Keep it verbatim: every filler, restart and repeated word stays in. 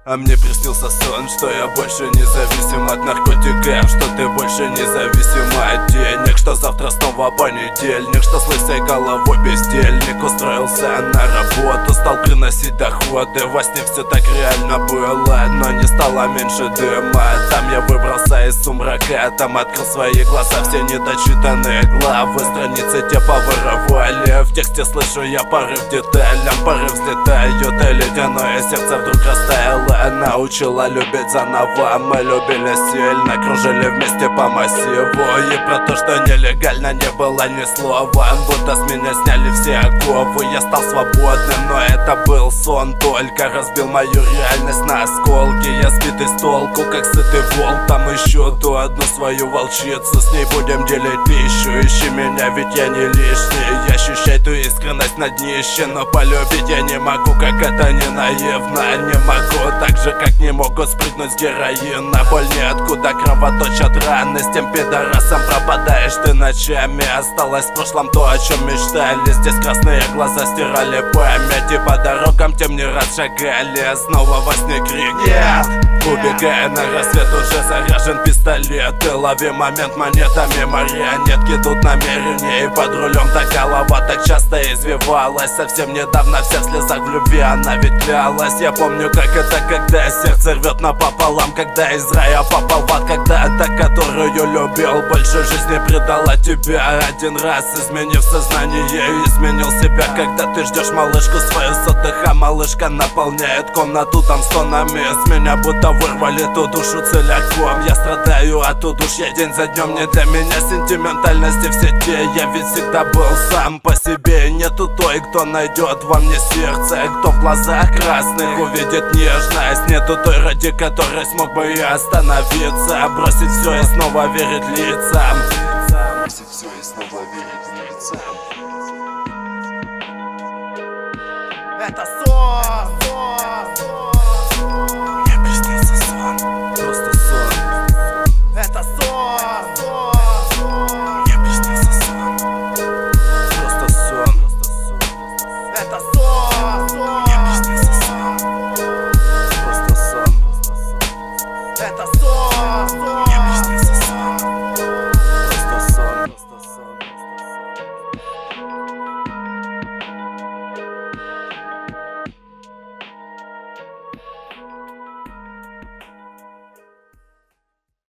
А мне приснился сон, что я больше не зависим от наркотиков, что ты больше не зависим от денег, что завтра снова понедельник, что с лысой головой бездельник устроился на работу, стал приносить доходы. Во сне все так реально было, но не стало меньше дыма. Там я выбрался из сумрака, там открыл свои глаза, все недочитанные главы, страницы те повыровали. В тексте слышу я порыв деталям, порыв взлетают, и ледяное сердце вдруг растаяло. Научила любить заново, мы любили сильно, кружили вместе по массиву. И про то, что нелегально, не было ни слова, будто с меня сняли все оковы. Я стал свободным, но это был сон, только разбил мою реальность на осколки. Я сбитый с толку, как сытый волк, там ищу ту одну свою волчицу. С ней будем делить пищу, ищи меня, ведь я не лишний. Я ощущаю ту искренность на днище, но полюбить я не могу, как это не наивно. Не могу, так же, как не могут спрыгнуть с героина. Боль неоткуда кровоточат раны, с тем пидорасом пропадаешь ты ночами. Осталось в прошлом то, о чем мечтали. Здесь красные глаза стирали память, и по дорогам тем не раз шагали. Снова во сне крик «Нет!» Убегая на рассвет, уже заряжен пистолет. Ты лови момент монетами, марионетки тут намерения. И под рулем та голова так часто извивалась. Совсем недавно вся в слезах в любви она ведь клялась. Я помню, как это, когда сердце рвет напополам, когда из рая попал в ад, когда та, которую любил, больше жизни предала тебя. Один раз изменив сознание, изменил себя. Когда ты ждешь малышку свою с отдыха, малышка наполняет комнату там стонами. С меня будто вырвали ту душу целиком. Я страдаю от удушья день за днем. Не для меня сентиментальности в сети. Я ведь всегда был сам по себе. Нету той, кто найдет во мне сердце, кто в глазах красных увидит нежность. Нету той, ради которой смог бы я остановиться, бросить все и снова верить лицам. Бросить все и снова